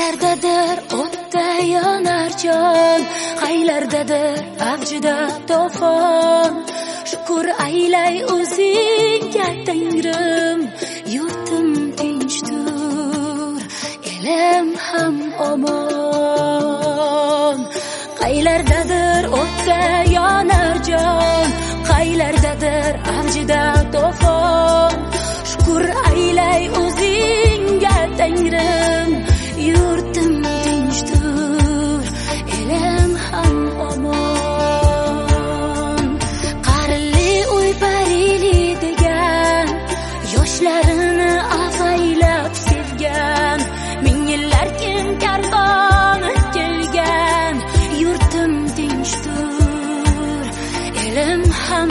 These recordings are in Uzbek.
Qaylardadir o'tda yonar jon, qaylardadir avjida to'fon. Shukr aylay o'zingga Tangrim, yurtim tinchdir, elim ham omon. Qaylardadir o'tda yonar jon, qaylardadir avjida to'fon. Shukr aylay o'zingga Tangrim, yurtim tinchdir, elim ham omon. Qarli uy barili degan, yoshlarini avaylab sevgan, ming yillarkin karvoni kelgan, yurtim tinchdir, elim ham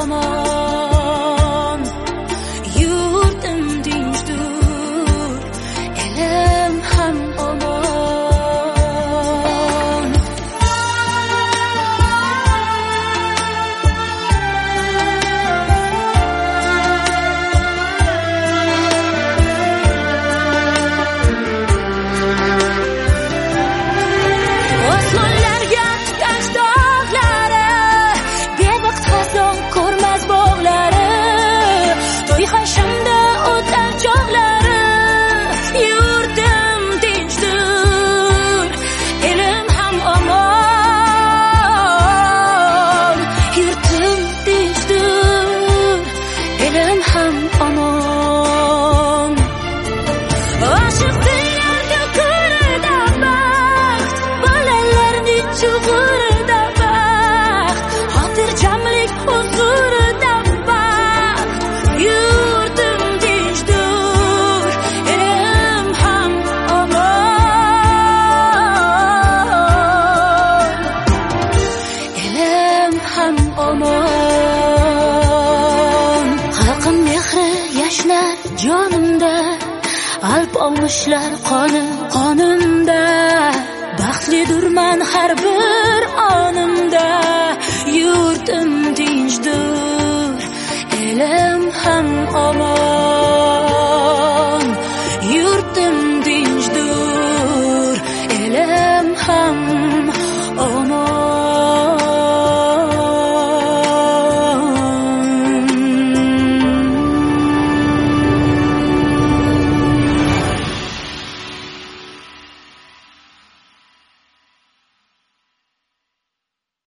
omon. Yurtim tinchdir, elim ham omon. Osmonlarga tutash dog'lari, bebaxt fason ko'rmas bog'lari, to'y hashamda o'tar chog'lari, yurtim tinchdir, elim ham omon. Yurtim tinchdir, elim ham omon. Oshiq dillarga ko'rida baxt, bolalarning chug'urida baxt, xotirjamlik huzurida baxt, yurtim tinchdir, elim ham omon. Elim ham omon. Xalqim mehri yashnar jonimda, alp olmishlar qonimda, baxtlidirman har bir onimda, yurtim tinchdir, elim ham omon.